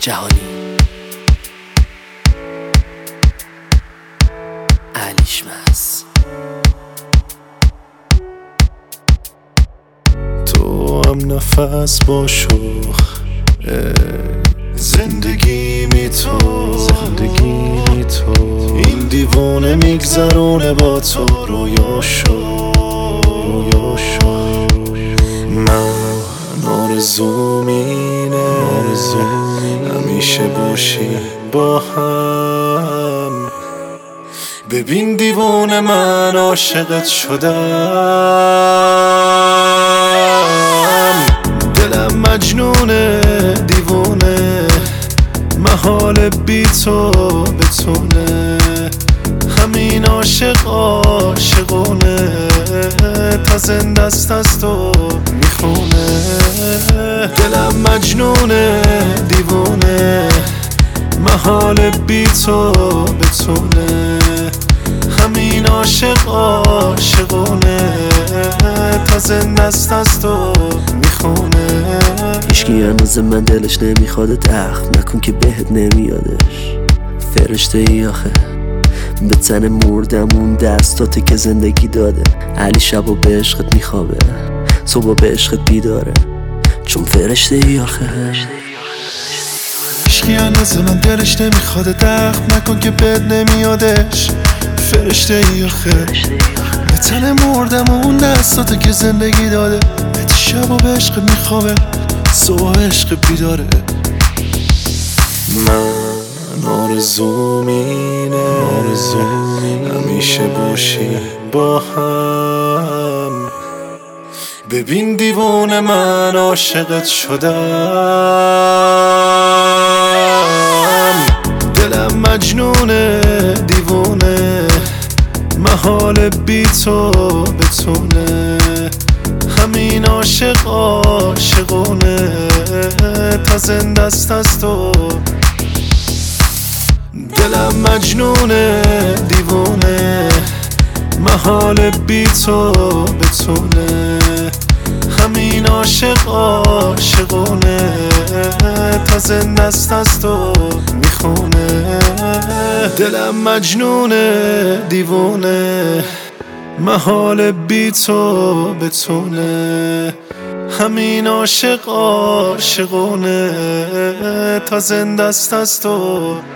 جهانی علیشمس. تو هم نفس با شوخ زندگی می تو این دیوونه میگذرونه با تو رویاشو من آرزوم اینه همیشه باشی با هم. ببین دیوونه من عاشقت شدم، دلم مجنونه دیوونه محال بی تو بتونه، همین عاشقونه تا زنده است از تو میخونه. دلم مجنونه دیوونه محال بی تو بتونه، همین عاشقونه تا زنده است از تو میخونه. هیچکی هنوز من دلش نمیخواد اخم نکن که بهت نمیادش. فرشته ای آخه به تن مردمون دستاته که زندگی داده. علی شبا به عشقت میخوابه صبح به عشقت بیداره، چون فرشته ای آخه. هیچکی هنوز من دلش نمیخواد اخم نکن که بهت نمیادش. فرشته ای آخه به تن مردمون دستاته که زندگی داده. شبا به عشقت میخوابه صبح عشق بیداره. من آرزوم اینه همیشه باشی با هم. ببین دیوونه من عاشقت شدم، دلم مجنونه دیوونه محال بی تو بتونه، همین عاشقونه تا زنده است از تو. دلم مجنونه دیوونه محال بی تو بتونه، همین عاشقونه تا زنده است از تو میخونه. دلم مجنونه دیوونه محال بی تو بتونه، همین عاشقونه تا زنده است از تو